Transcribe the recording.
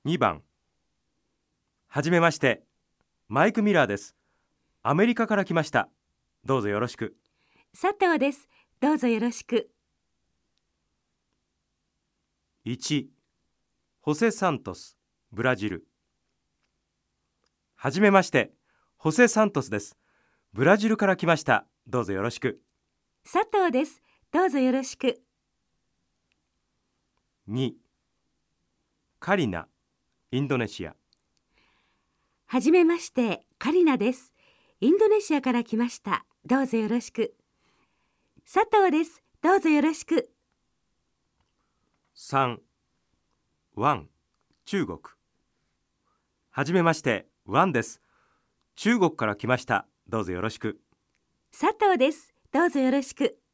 2番。はじめまして、マイク・ミラーです。アメリカから来ました。どうぞよろしく。 佐藤です。どうぞよろしく。 1、ホセ・サントス、ブラジル。はじめまして、ホセ・サントスです。ブラジルから来ました。どうぞよろしく。 佐藤です。どうぞよろしく。 2、カリナ、インドネシア。 はじめまして、カリナです。インドネシアから来ました。どうぞよろしく。佐藤です。どうぞよろしく。 3、ワン、中国。はじめまして、ワンです。中国から来ました。どうぞよろしく。 佐藤です。どうぞよろしく。